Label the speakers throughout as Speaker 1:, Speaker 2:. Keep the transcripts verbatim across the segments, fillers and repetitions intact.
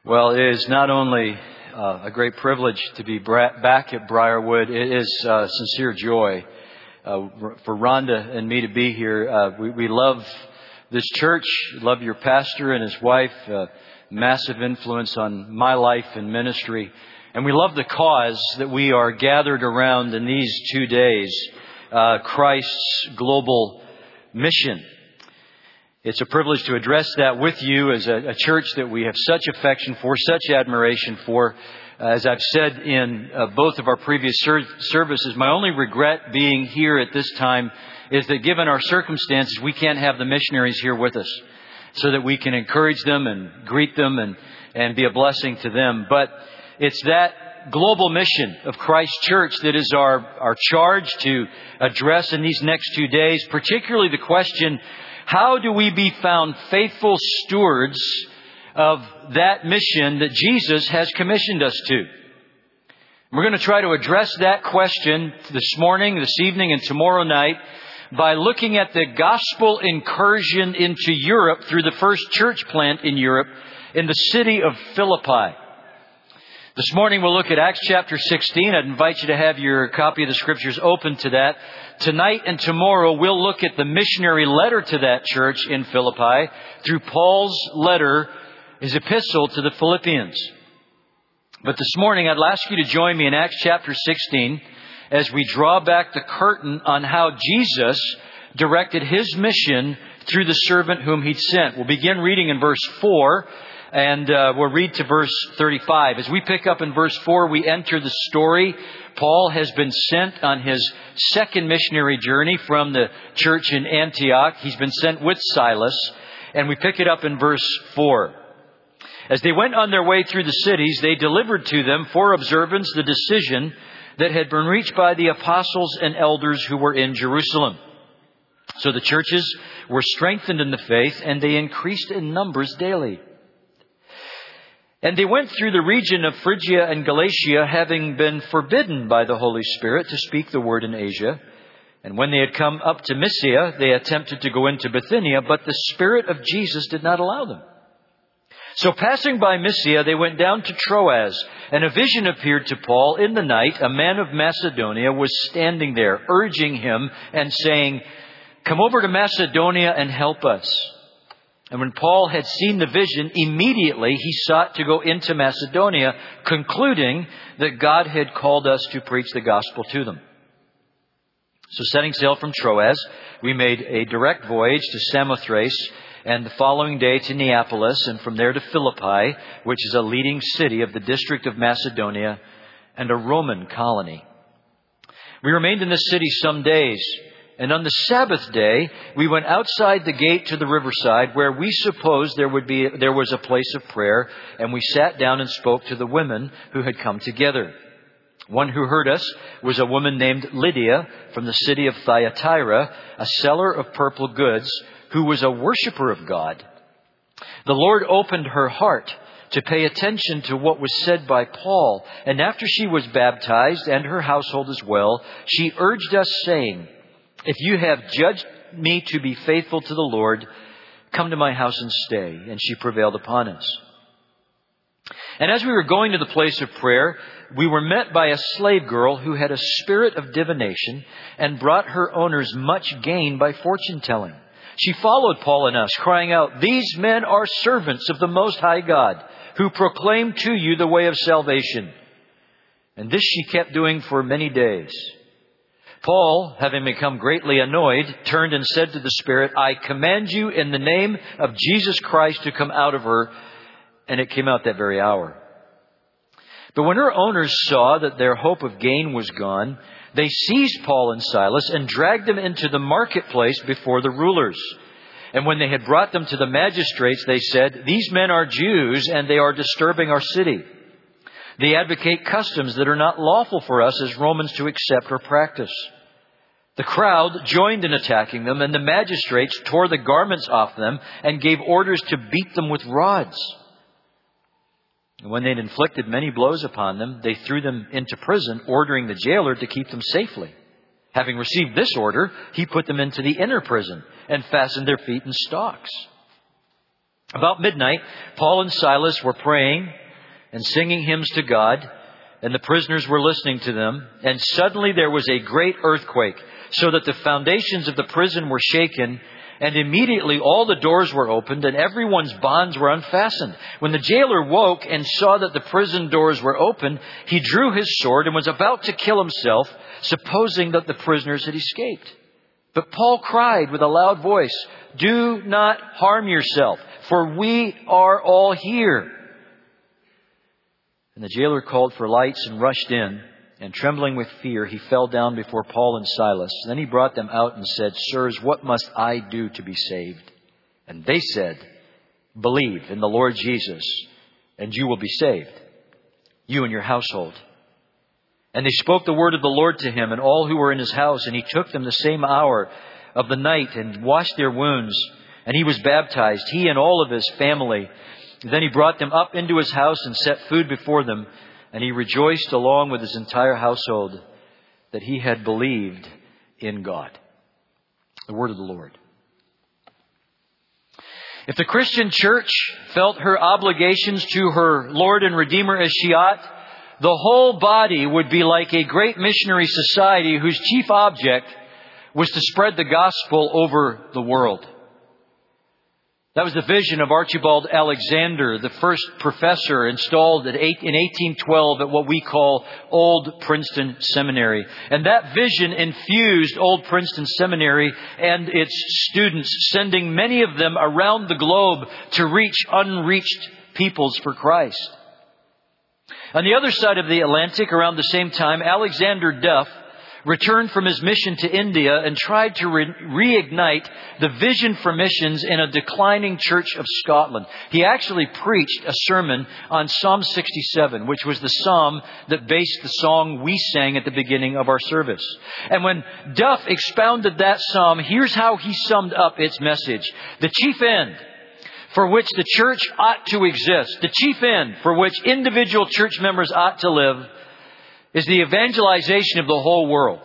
Speaker 1: Well, it is not only uh, a great privilege to be bra- back at Briarwood, it is uh, sincere joy uh, for Rhonda and me to be here. Uh, we, we love this church, love your pastor and his wife, uh, massive influence on my life and ministry. And we love the cause that we are gathered around in these two days, uh, Christ's global mission. It's a privilege to address that with you as a, a church that we have such affection for, such admiration for. Uh, as I've said in uh, both of our previous ser- services, my only regret being here at this time is that given our circumstances, we can't have the missionaries here with us so that we can encourage them and greet them and, and be a blessing to them. But it's that global mission of Christ Church that is our, our charge to address in these next two days, particularly the question, how do we be found faithful stewards of that mission that Jesus has commissioned us to? We're going to try to address that question this morning, this evening, and tomorrow night by looking at the gospel incursion into Europe through the first church plant in Europe in the city of Philippi. This morning we'll look at Acts chapter sixteen. I'd invite you to have your copy of the Scriptures open to that. Tonight and tomorrow we'll look at the missionary letter to that church in Philippi through Paul's letter, his epistle to the Philippians. But this morning I'd ask you to join me in Acts chapter sixteen as we draw back the curtain on how Jesus directed His mission through the servant whom He'd sent. We'll begin reading in verse four. And uh, we'll read to verse thirty-five. As we pick up in verse four, we enter the story. Paul has been sent on his second missionary journey from the church in Antioch. He's been sent with Silas. And we pick it up in verse four. As they went on their way through the cities, they delivered to them for observance the decision that had been reached by the apostles and elders who were in Jerusalem. So the churches were strengthened in the faith, and they increased in numbers daily. And they went through the region of Phrygia and Galatia, having been forbidden by the Holy Spirit to speak the word in Asia. And when they had come up to Mysia, they attempted to go into Bithynia, but the Spirit of Jesus did not allow them. So passing by Mysia, they went down to Troas, and a vision appeared to Paul in the night. A man of Macedonia was standing there, urging him and saying, "Come over to Macedonia and help us." And when Paul had seen the vision, immediately he sought to go into Macedonia, concluding that God had called us to preach the gospel to them. So setting sail from Troas, we made a direct voyage to Samothrace, and the following day to Neapolis, and from there to Philippi, which is a leading city of the district of Macedonia and a Roman colony. We remained in this city some days. And on the Sabbath day, we went outside the gate to the riverside, where we supposed there would be there was a place of prayer, and we sat down and spoke to the women who had come together. One who heard us was a woman named Lydia from the city of Thyatira, a seller of purple goods, who was a worshiper of God. The Lord opened her heart to pay attention to what was said by Paul, and after she was baptized, and her household as well, she urged us, saying, "If you have judged me to be faithful to the Lord, come to my house and stay." And she prevailed upon us. And as we were going to the place of prayer, we were met by a slave girl who had a spirit of divination and brought her owners much gain by fortune telling. She followed Paul and us, crying out, "These men are servants of the Most High God, who proclaim to you the way of salvation." And this she kept doing for many days. Paul, having become greatly annoyed, turned and said to the Spirit, "I command you in the name of Jesus Christ to come out of her." And it came out that very hour. But when her owners saw that their hope of gain was gone, they seized Paul and Silas and dragged them into the marketplace before the rulers. And when they had brought them to the magistrates, they said, "These men are Jews, and they are disturbing our city. They advocate customs that are not lawful for us as Romans to accept or practice." The crowd joined in attacking them, and the magistrates tore the garments off them and gave orders to beat them with rods. And when they had inflicted many blows upon them, they threw them into prison, ordering the jailer to keep them safely. Having received this order, he put them into the inner prison and fastened their feet in stocks. About midnight, Paul and Silas were praying and singing hymns to God, and the prisoners were listening to them. And suddenly there was a great earthquake, so that the foundations of the prison were shaken, and immediately all the doors were opened, and everyone's bonds were unfastened. When the jailer woke and saw that the prison doors were open, he drew his sword and was about to kill himself, supposing that the prisoners had escaped. But Paul cried with a loud voice, "Do not harm yourself, for we are all here." And the jailer called for lights and rushed in, and trembling with fear, he fell down before Paul and Silas. Then he brought them out and said, "Sirs, what must I do to be saved?" And they said, "Believe in the Lord Jesus, and you will be saved, you and your household." And they spoke the word of the Lord to him and all who were in his house. And he took them the same hour of the night and washed their wounds. And he was baptized, he and all of his family. Then he brought them up into his house and set food before them. And he rejoiced along with his entire household that he had believed in God. The word of the Lord. If the Christian church felt her obligations to her Lord and Redeemer as she ought, the whole body would be like a great missionary society whose chief object was to spread the gospel over the world. That was the vision of Archibald Alexander, the first professor installed in eighteen twelve at what we call Old Princeton Seminary. And that vision infused Old Princeton Seminary and its students, sending many of them around the globe to reach unreached peoples for Christ. On the other side of the Atlantic, around the same time, Alexander Duff returned from his mission to India and tried to re- reignite the vision for missions in a declining church of Scotland. He actually preached a sermon on Psalm sixty-seven, which was the psalm that based the song we sang at the beginning of our service. And when Duff expounded that psalm, here's how he summed up its message. The chief end for which the church ought to exist, the chief end for which individual church members ought to live, is the evangelization of the whole world.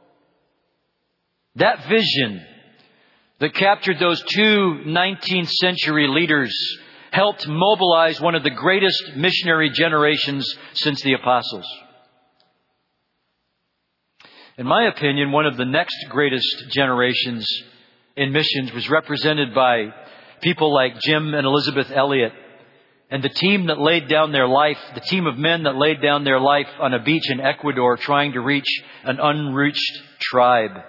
Speaker 1: That vision that captured those two nineteenth century leaders helped mobilize one of the greatest missionary generations since the apostles. In my opinion, one of the next greatest generations in missions was represented by people like Jim and Elizabeth Elliot, and the team that laid down their life, the team of men that laid down their life on a beach in Ecuador trying to reach an unreached tribe.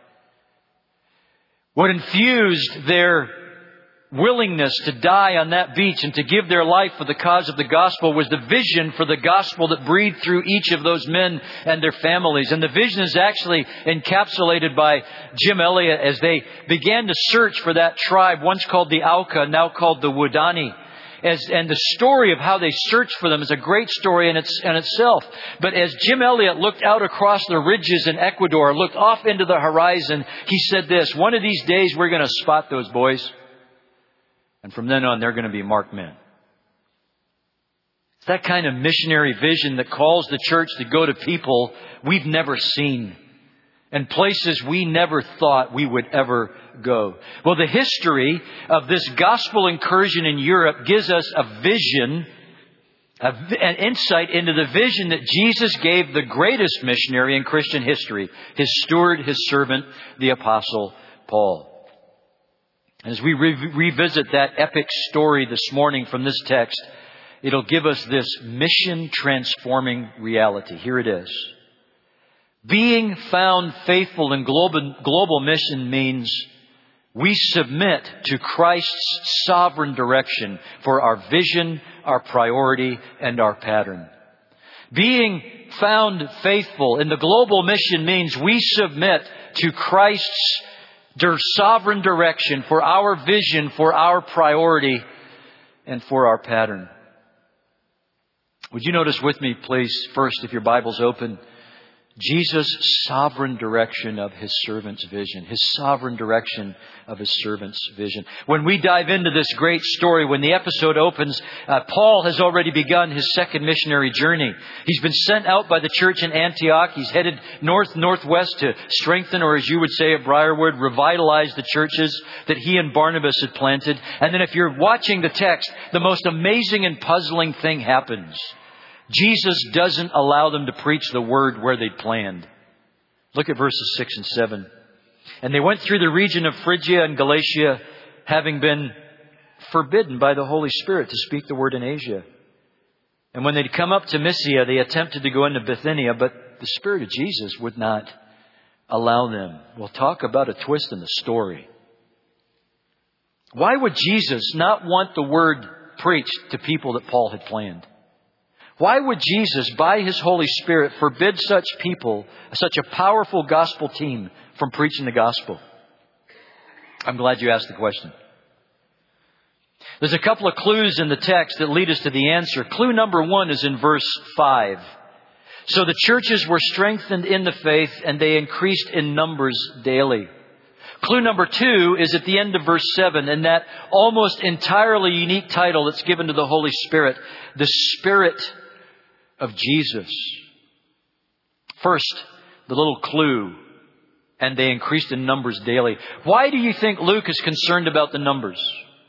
Speaker 1: What infused their willingness to die on that beach and to give their life for the cause of the gospel was the vision for the gospel that breathed through each of those men and their families. And the vision is actually encapsulated by Jim Elliot as they began to search for that tribe, once called the Auca, now called the Wadani. As, and the story of how they searched for them is a great story in, its, in itself. But as Jim Elliot looked out across the ridges in Ecuador, looked off into the horizon, he said this, "One of these days we're going to spot those boys. And from then on, they're going to be marked men." It's that kind of missionary vision that calls the church to go to people we've never seen and places we never thought we would ever go. Well, the history of this gospel incursion in Europe gives us a vision, a, an insight into the vision that Jesus gave the greatest missionary in Christian history, His steward, His servant, the Apostle Paul. As we re- revisit that epic story this morning from this text, it'll give us this mission-transforming reality. Here it is. Being found faithful in global, global mission means we submit to Christ's sovereign direction for our vision, our priority, and our pattern. Being found faithful in the global mission means we submit to Christ's sovereign direction for our vision, for our priority, and for our pattern. Would you notice with me, please, first, if your Bible's open, Jesus' sovereign direction of His servant's vision. His sovereign direction of His servant's vision. When we dive into this great story, when the episode opens, uh, Paul has already begun his second missionary journey. He's been sent out by the church in Antioch. He's headed north-northwest to strengthen, or as you would say at Briarwood, revitalize the churches that he and Barnabas had planted. And then if you're watching the text, the most amazing and puzzling thing happens. Jesus doesn't allow them to preach the word where they'd planned. Look at verses six and seven. And they went through the region of Phrygia and Galatia, having been forbidden by the Holy Spirit to speak the word in Asia. And when they'd come up to Mysia, they attempted to go into Bithynia, but the Spirit of Jesus would not allow them. We'll talk about a twist in the story. Why would Jesus not want the word preached to people that Paul had planned? Why would Jesus, by His Holy Spirit, forbid such people, such a powerful gospel team, from preaching the gospel? I'm glad you asked the question. There's a couple of clues in the text that lead us to the answer. Clue number one is in verse five. So the churches were strengthened in the faith and they increased in numbers daily. Clue number two is at the end of verse seven, and that almost entirely unique title that's given to the Holy Spirit, the Spirit of Jesus. First, the little clue, and they increased in numbers daily. Why do you think Luke is concerned about the numbers?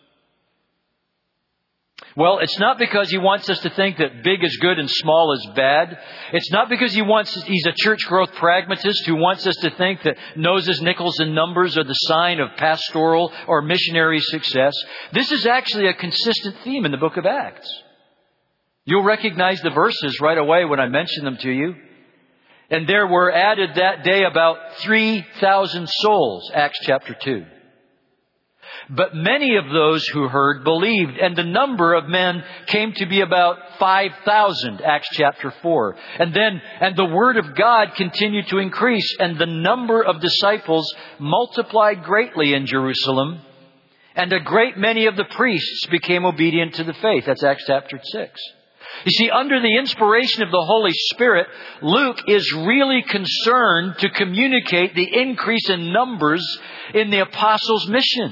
Speaker 1: Well, it's not because he wants us to think that big is good and small is bad. It's not because he wants, he's a church growth pragmatist who wants us to think that noses, nickels, and numbers are the sign of pastoral or missionary success. This is actually a consistent theme in the book of Acts. You'll recognize the verses right away when I mention them to you. And there were added that day about three thousand souls, Acts chapter two. But many of those who heard believed, and the number of men came to be about five thousand, Acts chapter four. And then, and the word of God continued to increase, and the number of disciples multiplied greatly in Jerusalem, and a great many of the priests became obedient to the faith. That's Acts chapter six. You see, under the inspiration of the Holy Spirit, Luke is really concerned to communicate the increase in numbers in the apostles' mission.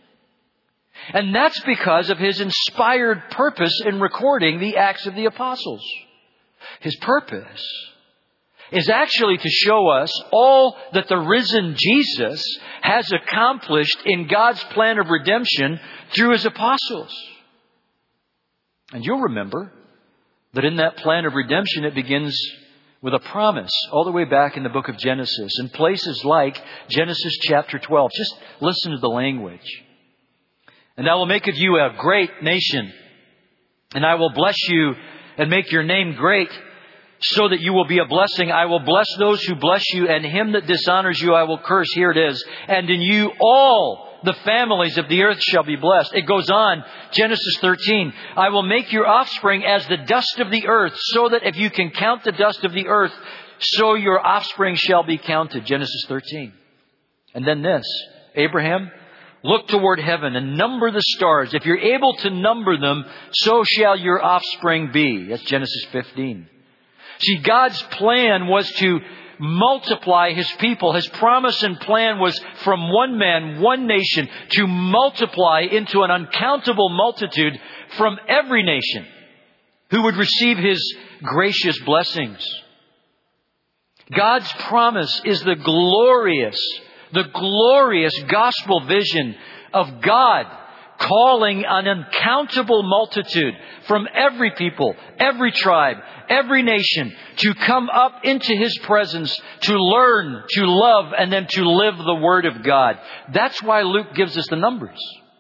Speaker 1: And that's because of his inspired purpose in recording the Acts of the Apostles. His purpose is actually to show us all that the risen Jesus has accomplished in God's plan of redemption through His apostles. And you'll remember that in that plan of redemption, it begins with a promise all the way back in the book of Genesis. In places like Genesis chapter twelve. Just listen to the language. And I will make of you a great nation, and I will bless you and make your name great, so that you will be a blessing. I will bless those who bless you, and him that dishonors you I will curse. Here it is. And in you all the families of the earth shall be blessed. It goes on, Genesis thirteen. I will make your offspring as the dust of the earth, so that if you can count the dust of the earth, so your offspring shall be counted. Genesis thirteen. And then this, Abraham, look toward heaven and number the stars. If you're able to number them, so shall your offspring be. That's Genesis fifteen. See, God's plan was to multiply His people. His promise and plan was from one man, one nation, to multiply into an uncountable multitude from every nation who would receive His gracious blessings. God's promise is the glorious, the glorious gospel vision of God calling an uncountable multitude from every people, every tribe, every nation to come up into His presence, to learn, to love, and then to live the Word of God. That's why Luke gives us the numbers.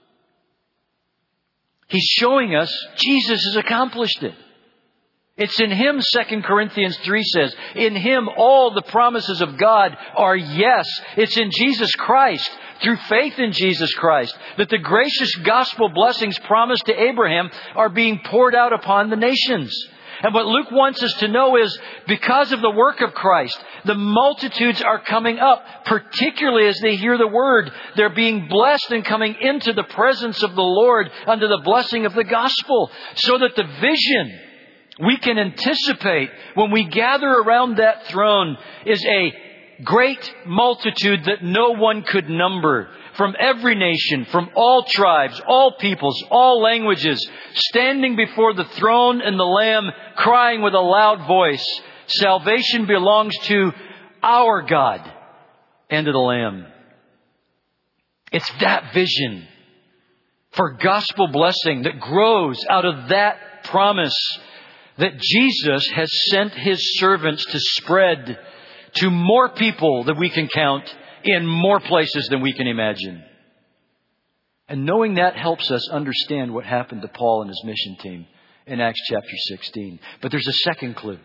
Speaker 1: He's showing us Jesus has accomplished it. It's in Him, Second Corinthians three says. In Him all the promises of God are yes. It's in Jesus Christ, through faith in Jesus Christ, that the gracious gospel blessings promised to Abraham are being poured out upon the nations. And what Luke wants us to know is, because of the work of Christ, the multitudes are coming up, particularly as they hear the Word. They're being blessed and coming into the presence of the Lord under the blessing of the gospel, so that the vision We can anticipate when we gather around that throne is a great multitude that no one could number, from every nation, from all tribes, all peoples, all languages, standing before the throne and the Lamb, crying with a loud voice, salvation belongs to our God and to the Lamb. It's that vision for gospel blessing that grows out of that promise that Jesus has sent His servants to spread to more people than we can count, in more places than we can imagine. And knowing that helps us understand what happened to Paul and his mission team in Acts chapter sixteen. But there's a second clue.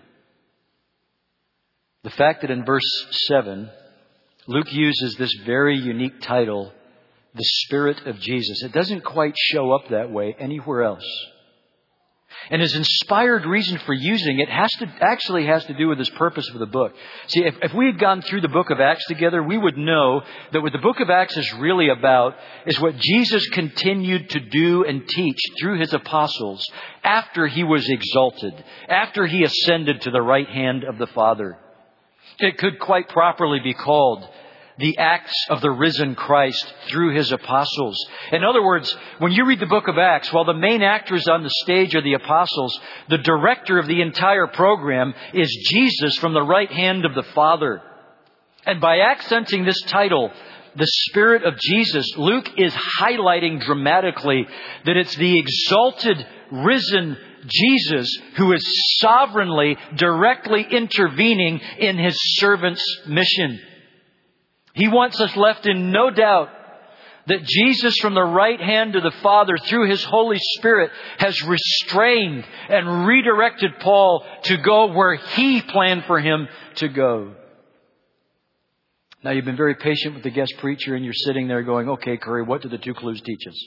Speaker 1: The fact that in verse seven, Luke uses this very unique title, the Spirit of Jesus. It doesn't quite show up that way anywhere else. And his inspired reason for using it has to actually has to do with his purpose for the book. See, if, if we had gone through the book of Acts together, we would know that what the book of Acts is really about is what Jesus continued to do and teach through His apostles after He was exalted, after He ascended to the right hand of the Father. It could quite properly be called the acts of the risen Christ through His apostles. In other words, when you read the book of Acts, while the main actors on the stage are the apostles, the director of the entire program is Jesus from the right hand of the Father. And by accenting this title, the Spirit of Jesus, Luke is highlighting dramatically that it's the exalted, risen Jesus who is sovereignly, directly intervening in His servant's mission. He wants us left in no doubt that Jesus from the right hand of the Father through His Holy Spirit has restrained and redirected Paul to go where He planned for him to go. Now, you've been very patient with the guest preacher and you're sitting there going, okay, Curry, what do the two clues teach us?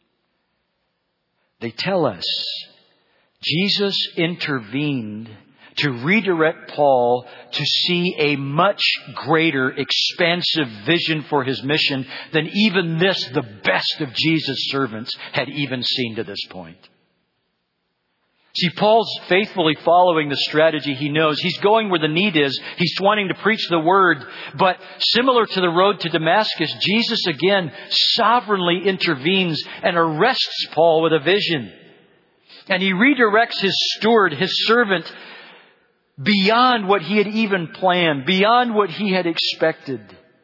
Speaker 1: They tell us Jesus intervened to redirect Paul to see a much greater, expansive vision for his mission than even this, the best of Jesus' servants, had even seen to this point. See, Paul's faithfully following the strategy he knows. He's going where the need is. He's wanting to preach the Word. But similar to the road to Damascus, Jesus again sovereignly intervenes and arrests Paul with a vision. And He redirects his steward, his servant, beyond what he had even planned, beyond what he had expected.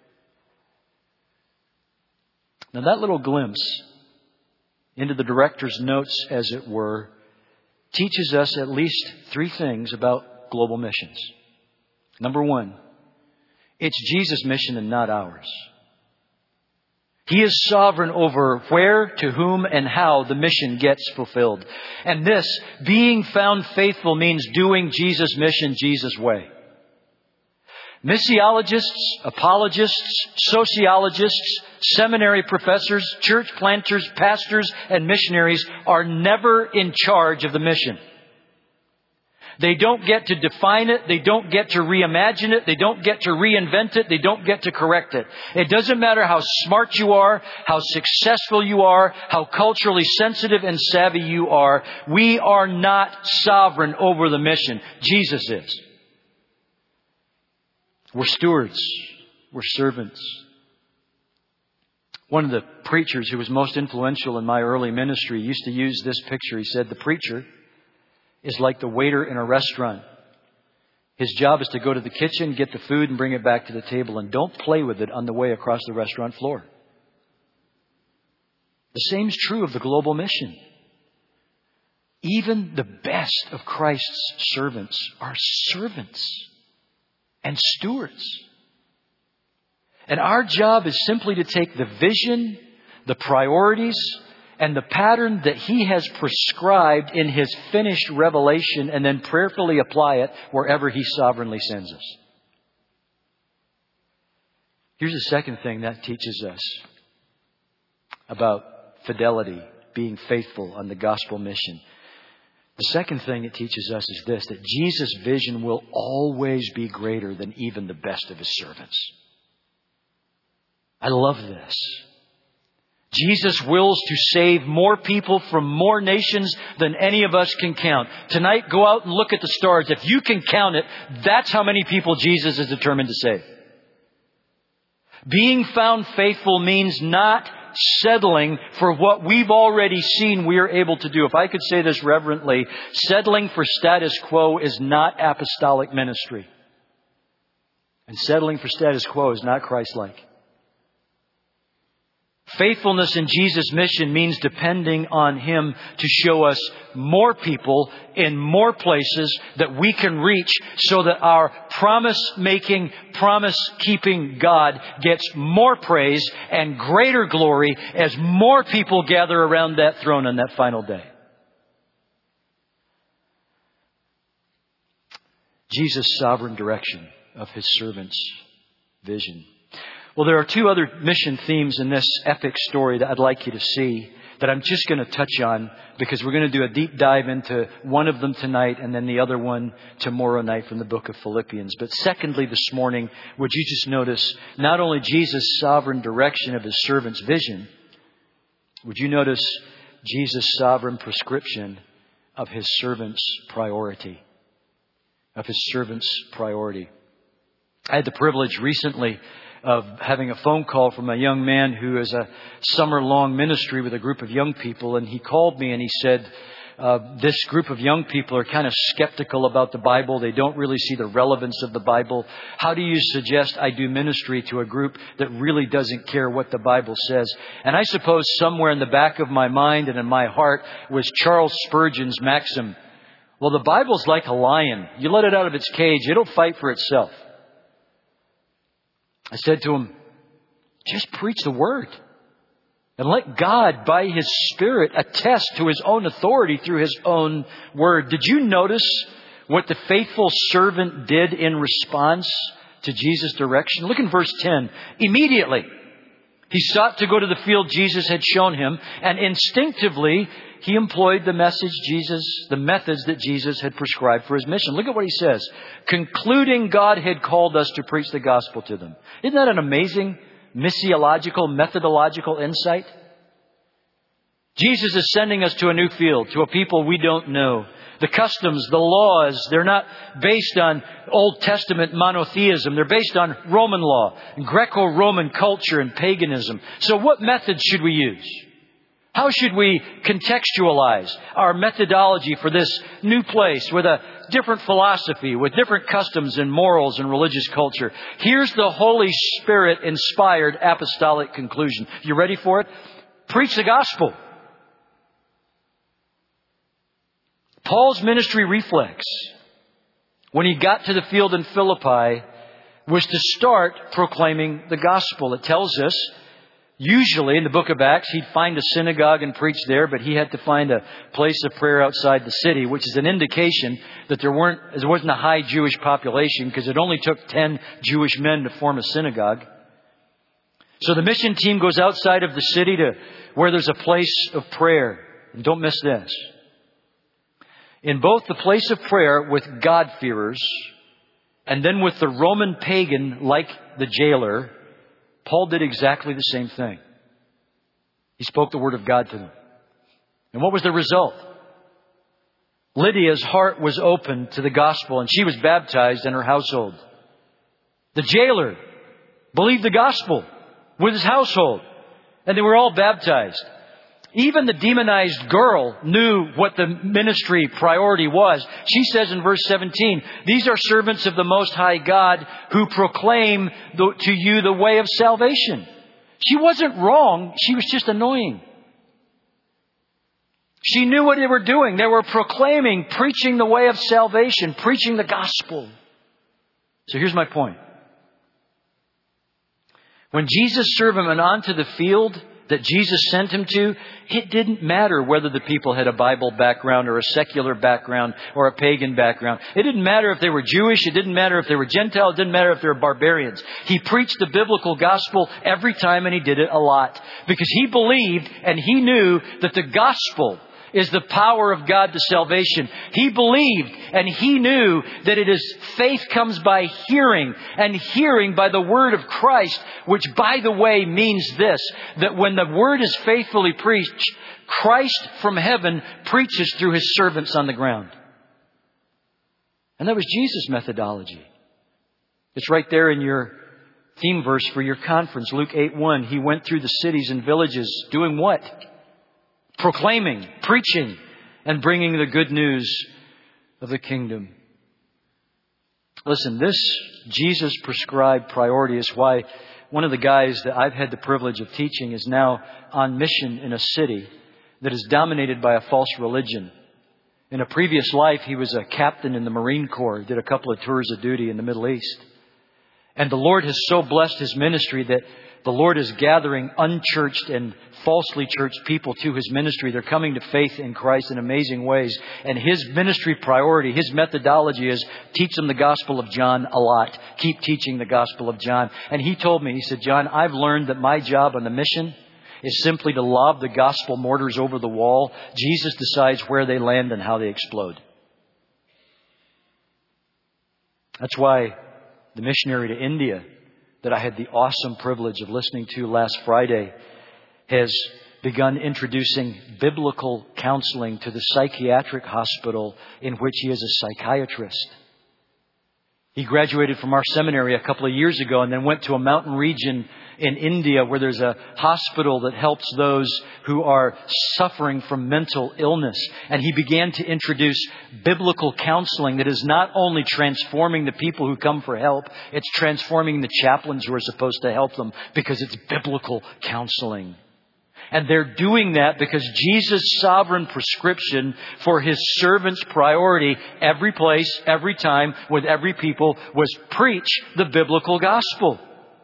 Speaker 1: Now that little glimpse into the director's notes, as it were, teaches us at least three things about global missions. Number one, it's Jesus' mission and not ours. He is sovereign over where, to whom, and how the mission gets fulfilled. And this, being found faithful, means doing Jesus' mission Jesus' way. Missiologists, apologists, sociologists, seminary professors, church planters, pastors, and missionaries are never in charge of the mission. They don't get to define it. They don't get to reimagine it. They don't get to reinvent it. They don't get to correct it. It doesn't matter how smart you are, how successful you are, how culturally sensitive and savvy you are. We are not sovereign over the mission. Jesus is. We're stewards. We're servants. One of the preachers who was most influential in my early ministry used to use this picture. He said, the preacher is like the waiter in a restaurant. His job is to go to the kitchen, get the food, and bring it back to the table. And don't play with it on the way across the restaurant floor. The same is true of the global mission. Even the best of Christ's servants are servants and stewards. And our job is simply to take the vision, the priorities, and the pattern that He has prescribed in His finished revelation and then prayerfully apply it wherever He sovereignly sends us. Here's the second thing that teaches us about fidelity, being faithful on the gospel mission. The second thing it teaches us is this, that Jesus' vision will always be greater than even the best of His servants. I love this. Jesus wills to save more people from more nations than any of us can count. Tonight, go out and look at the stars. If you can count it, that's how many people Jesus is determined to save. Being found faithful means not settling for what we've already seen we are able to do. If I could say this reverently, settling for status quo is not apostolic ministry. And settling for status quo is not Christ-like. Faithfulness in Jesus' mission means depending on Him to show us more people in more places that we can reach so that our promise-making, promise-keeping God gets more praise and greater glory as more people gather around that throne on that final day. Jesus' sovereign direction of His servant's vision. Well, there are two other mission themes in this epic story that I'd like you to see that I'm just going to touch on because we're going to do a deep dive into one of them tonight and then the other one tomorrow night from the book of Philippians. But secondly, this morning, would you just notice not only Jesus' sovereign direction of His servant's vision, would you notice Jesus' sovereign prescription of His servant's priority? Of His servant's priority. I had the privilege recently of having a phone call from a young man who is a summer-long ministry with a group of young people. And he called me and he said, uh, this group of young people are kind of skeptical about the Bible. They don't really see the relevance of the Bible. How do you suggest I do ministry to a group that really doesn't care what the Bible says? And I suppose somewhere in the back of my mind and in my heart was Charles Spurgeon's maxim. Well, the Bible's like a lion. You let it out of its cage, it'll fight for itself. I said to him, just preach the Word. And let God, by His Spirit, attest to His own authority through His own Word. Did you notice what the faithful servant did in response to Jesus' direction? Look in verse ten. Immediately, he sought to go to the field Jesus had shown him, and instinctively he employed the message Jesus, the methods that Jesus had prescribed for His mission. Look at what he says. Concluding God had called us to preach the gospel to them. Isn't that an amazing missiological, methodological insight? Jesus is sending us to a new field, to a people we don't know. The customs, the laws, they're not based on Old Testament monotheism. They're based on Roman law, Greco-Roman culture and paganism. So what methods should we use? How should we contextualize our methodology for this new place with a different philosophy, with different customs and morals and religious culture? Here's the Holy Spirit inspired apostolic conclusion. You ready for it? Preach the gospel. Paul's ministry reflex, when he got to the field in Philippi, was to start proclaiming the gospel. It tells us, usually in the book of Acts, he'd find a synagogue and preach there, but he had to find a place of prayer outside the city, which is an indication that there weren't, there wasn't a high Jewish population, because it only took ten Jewish men to form a synagogue. So the mission team goes outside of the city to where there's a place of prayer. And don't miss this. In both the place of prayer with God-fearers and then with the Roman pagan like the jailer, Paul did exactly the same thing. He spoke the word of God to them. And what was the result? Lydia's heart was open to the gospel and she was baptized in her household. The jailer believed the gospel with his household and they were all baptized. Even the demonized girl knew what the ministry priority was. She says in verse seventeen, these are servants of the Most High God who proclaim the, to you the way of salvation. She wasn't wrong. She was just annoying. She knew what they were doing. They were proclaiming, preaching the way of salvation, preaching the gospel. So here's my point. When Jesus served him onto the field that Jesus sent him to, it didn't matter whether the people had a Bible background or a secular background or a pagan background. It didn't matter if they were Jewish. It didn't matter if they were Gentile. It didn't matter if they were barbarians. He preached the biblical gospel every time, and he did it a lot because he believed and he knew that the gospel is the power of God to salvation. He believed and he knew that it is faith comes by hearing, and hearing by the word of Christ, which, by the way, means this, that when the word is faithfully preached, Christ from heaven preaches through his servants on the ground. And that was Jesus' methodology. It's right there in your theme verse for your conference, Luke eight one. He went through the cities and villages doing what? Proclaiming, preaching, and bringing the good news of the kingdom. Listen, this Jesus prescribed priority is why one of the guys that I've had the privilege of teaching is now on mission in a city that is dominated by a false religion. In a previous life, he was a captain in the Marine Corps, did a couple of tours of duty in the Middle East. And the Lord has so blessed his ministry that the Lord is gathering unchurched and falsely churched people to his ministry. They're coming to faith in Christ in amazing ways. And his ministry priority, his methodology is teach them the Gospel of John a lot. Keep teaching the Gospel of John. And he told me, he said, John, I've learned that my job on the mission is simply to lob the gospel mortars over the wall. Jesus decides where they land and how they explode. That's why the missionary to India that I had the awesome privilege of listening to last Friday has begun introducing biblical counseling to the psychiatric hospital in which he is a psychiatrist. He graduated from our seminary a couple of years ago and then went to a mountain region in India where there's a hospital that helps those who are suffering from mental illness. And he began to introduce biblical counseling that is not only transforming the people who come for help, it's transforming the chaplains who are supposed to help them because it's biblical counseling. And they're doing that because Jesus' sovereign prescription for his servant's priority every place, every time, with every people was preach the biblical gospel.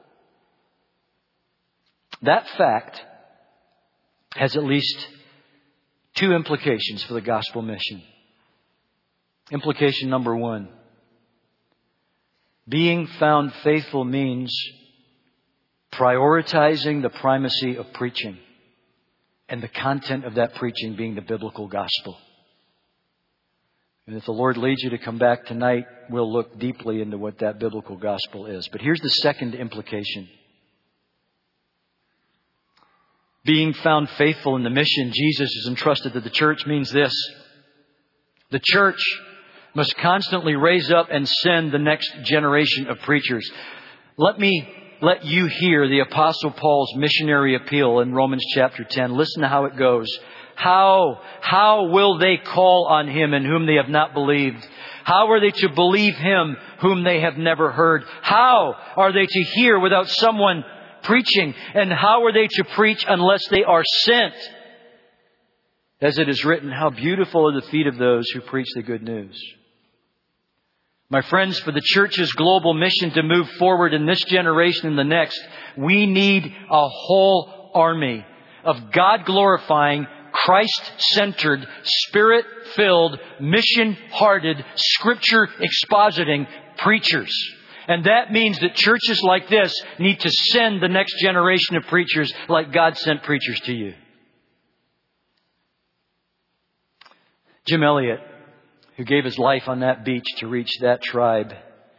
Speaker 1: That fact has at least two implications for the gospel mission. Implication number one. Being found faithful means prioritizing the primacy of preaching and the content of that preaching being the biblical gospel. And if the Lord leads you to come back tonight, we'll look deeply into what that biblical gospel is. But here's the second implication. Being found faithful in the mission Jesus has entrusted to the church means this. The church must constantly raise up and send the next generation of preachers. Let me let you hear the Apostle Paul's missionary appeal in Romans chapter ten. Listen to how it goes. How, how will they call on him in whom they have not believed? How are they to believe him whom they have never heard? How are they to hear without someone preaching? And how are they to preach unless they are sent? As it is written, how beautiful are the feet of those who preach the good news. My friends, for the church's global mission to move forward in this generation and the next, we need a whole army of God-glorifying, Christ-centered, Spirit-filled, mission-hearted, Scripture-expositing preachers. And that means that churches like this need to send the next generation of preachers like God sent preachers to you. Jim Elliot, who gave his life on that beach to reach that tribe,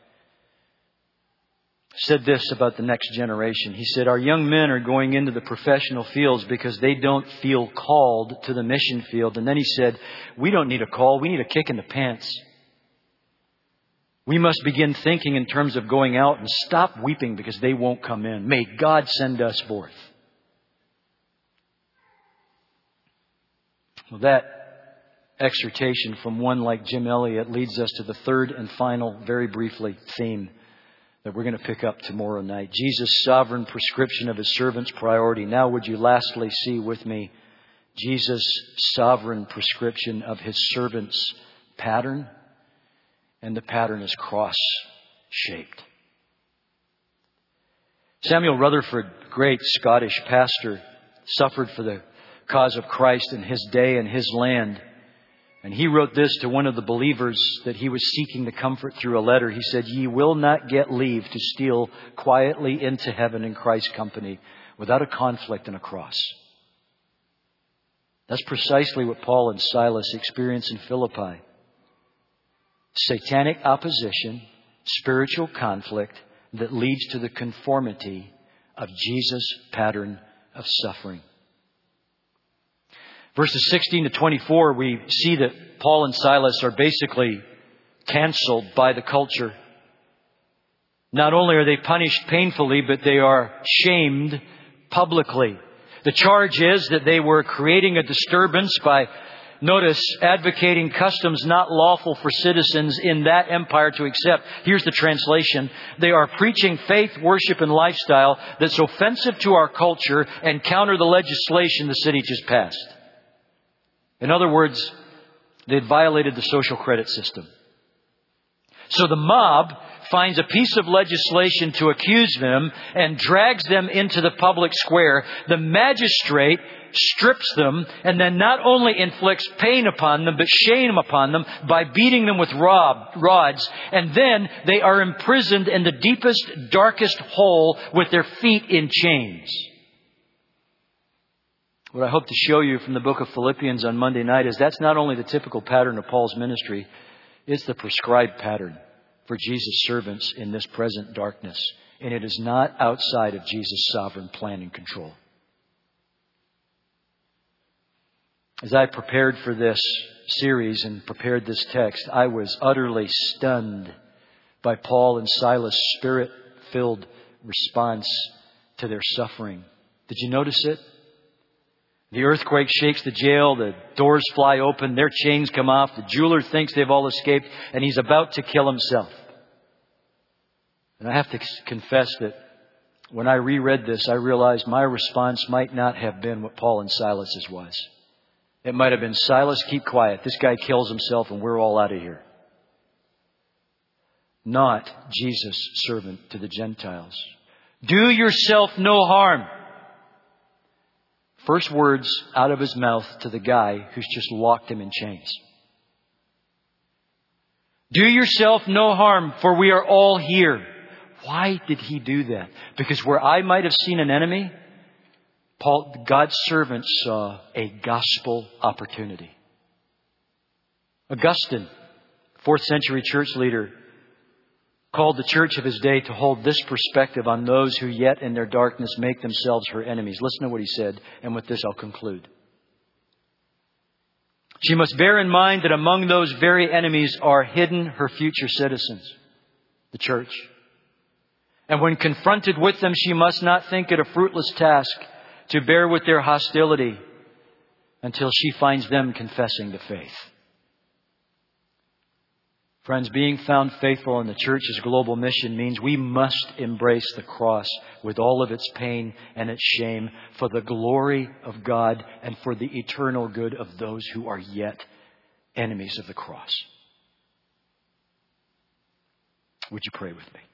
Speaker 1: said this about the next generation. He said, our young men are going into the professional fields because they don't feel called to the mission field. And then he said, we don't need a call. We need a kick in the pants. We must begin thinking in terms of going out and stop weeping because they won't come in. May God send us forth. Well, that exhortation from one like Jim Elliot leads us to the third and final, very briefly, theme that we're going to pick up tomorrow night. Jesus' sovereign prescription of his servant's priority. Now would you lastly see with me Jesus' sovereign prescription of his servant's pattern? And the pattern is cross-shaped. Samuel Rutherford, great Scottish pastor, suffered for the cause of Christ in his day and his land. And he wrote this to one of the believers that he was seeking to comfort through a letter. He said, ye will not get leave to steal quietly into heaven in Christ's company without a conflict and a cross. That's precisely what Paul and Silas experienced in Philippi. Satanic opposition, spiritual conflict that leads to the conformity of Jesus' pattern of suffering. Verses sixteen to twenty-four, we see that Paul and Silas are basically canceled by the culture. Not only are they punished painfully, but they are shamed publicly. The charge is that they were creating a disturbance by, notice, advocating customs not lawful for citizens in that empire to accept. Here's the translation. They are preaching faith, worship, and lifestyle that's offensive to our culture and counter the legislation the city just passed. In other words, they had violated the social credit system. So the mob finds a piece of legislation to accuse them and drags them into the public square. The magistrate strips them and then not only inflicts pain upon them, but shame upon them by beating them with rob, rods. And then they are imprisoned in the deepest, darkest hole with their feet in chains. What I hope to show you from the book of Philippians on Monday night is that's not only the typical pattern of Paul's ministry, it's the prescribed pattern for Jesus' servants in this present darkness. And it is not outside of Jesus' sovereign plan and control. As I prepared for this series and prepared this text, I was utterly stunned by Paul and Silas' spirit-filled response to their suffering. Did you notice it? The earthquake shakes the jail, the doors fly open, their chains come off, the jeweler thinks they've all escaped, and he's about to kill himself. And I have to confess that when I reread this, I realized my response might not have been what Paul and Silas's was. It might have been, Silas, keep quiet. This guy kills himself and we're all out of here. Not Jesus' servant to the Gentiles. Do yourself no harm. First words out of his mouth to the guy who's just locked him in chains. Do yourself no harm, for we are all here. Why did he do that? Because where I might have seen an enemy, Paul, God's servant, saw a gospel opportunity. Augustine, fourth century church leader, called the church of his day to hold this perspective on those who yet in their darkness make themselves her enemies. Listen to what he said, and with this I'll conclude. She must bear in mind that among those very enemies are hidden her future citizens, the church. And when confronted with them, she must not think it a fruitless task to bear with their hostility until she finds them confessing the faith. Friends, being found faithful in the church's global mission means we must embrace the cross with all of its pain and its shame for the glory of God and for the eternal good of those who are yet enemies of the cross. Would you pray with me?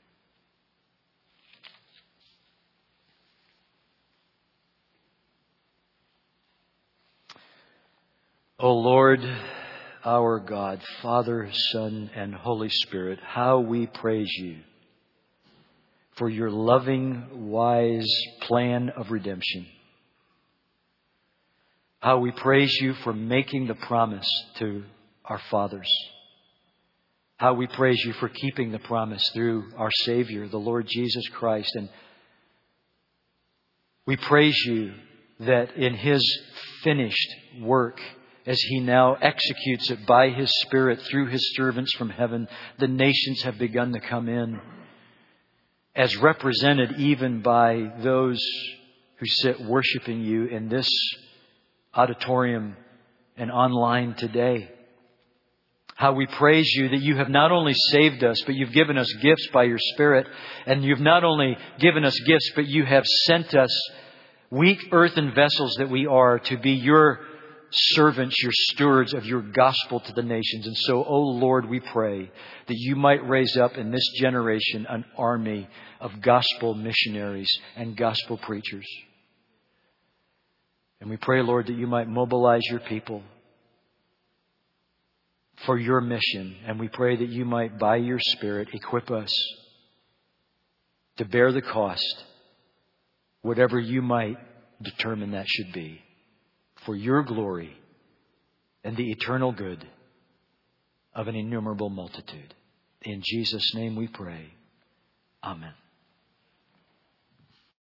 Speaker 1: O Lord, our God, Father, Son, and Holy Spirit, how we praise you for your loving, wise plan of redemption. How we praise you for making the promise to our fathers. How we praise you for keeping the promise through our Savior, the Lord Jesus Christ. And we praise you that in His finished work, as He now executes it by His Spirit through His servants from heaven, the nations have begun to come in, as represented even by those who sit worshiping you in this auditorium and online today. How we praise you that you have not only saved us, but you've given us gifts by your Spirit. And you've not only given us gifts, but you have sent us, weak earthen vessels that we are, to be your servants, your stewards of your gospel to the nations. And so, O Lord, we pray that you might raise up in this generation an army of gospel missionaries and gospel preachers. And we pray, Lord, that you might mobilize your people for your mission. And we pray that you might, by your Spirit, equip us to bear the cost, whatever you might determine that should be, for your glory and the eternal good of an innumerable multitude. In Jesus' name we pray. Amen.